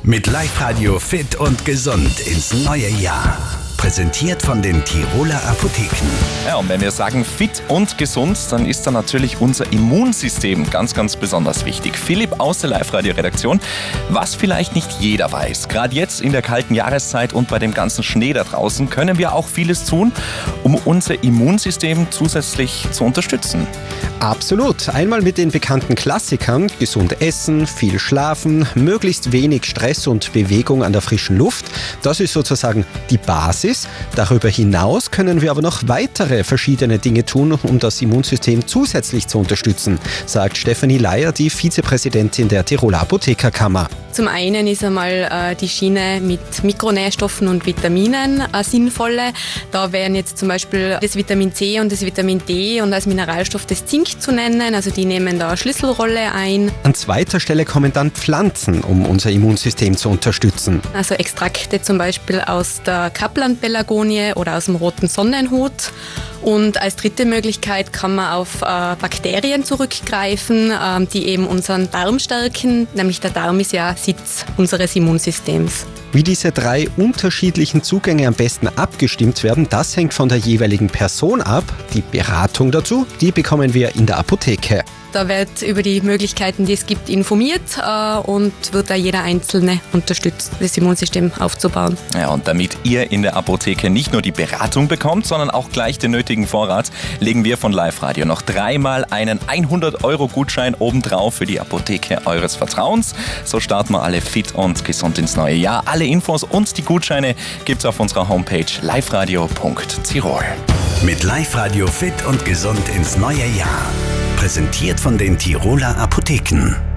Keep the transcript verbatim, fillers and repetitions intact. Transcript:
Mit Live-Radio fit und gesund ins neue Jahr. Präsentiert von den Tiroler Apotheken. Ja, und wenn wir sagen fit und gesund, dann ist da natürlich unser Immunsystem ganz, ganz besonders wichtig. Philipp aus der Live-Radio-Redaktion, was vielleicht nicht jeder weiß. Gerade jetzt in der kalten Jahreszeit und bei dem ganzen Schnee da draußen können wir auch vieles tun, um unser Immunsystem zusätzlich zu unterstützen. Absolut. Einmal mit den bekannten Klassikern: gesund essen, viel schlafen, möglichst wenig Stress und Bewegung an der frischen Luft. Das ist sozusagen die Basis. Darüber hinaus können wir aber noch weitere verschiedene Dinge tun, um das Immunsystem zusätzlich zu unterstützen, sagt Stefanie Leier, die Vizepräsidentin der Tiroler Apothekerkammer. Zum einen ist einmal äh, die Schiene mit Mikronährstoffen und Vitaminen äh, sinnvolle. Da wären jetzt zum Beispiel das Vitamin C und das Vitamin D und als Mineralstoff das Zink zu nennen. Also die nehmen da eine Schlüsselrolle ein. An zweiter Stelle kommen dann Pflanzen, um unser Immunsystem zu unterstützen. Also Extrakte zum Beispiel aus der Kaplan-Pelargonie oder aus dem roten Sonnenhut. Und als dritte Möglichkeit kann man auf äh, Bakterien zurückgreifen, äh, die eben unseren Darm stärken. Nämlich der Darm ist ja Sitz unseres Immunsystems. Wie diese drei unterschiedlichen Zugänge am besten abgestimmt werden, das hängt von der jeweiligen Person ab. Die Beratung dazu, die bekommen wir in der Apotheke. Da wird über die Möglichkeiten, die es gibt, informiert äh, und wird da jeder Einzelne unterstützt, das Immunsystem aufzubauen. Ja, und damit ihr in der Apotheke nicht nur die Beratung bekommt, sondern auch gleich den nötigen Vorrat, legen wir von Live-Radio noch dreimal einen hundert Euro Gutschein obendrauf für die Apotheke eures Vertrauens. So starten wir alle fit und gesund ins neue Jahr. Alle Infos und die Gutscheine gibt's auf unserer Homepage liveradio punkt tirol. Mit Live-Radio fit und gesund ins neue Jahr. Präsentiert von den Tiroler Apotheken.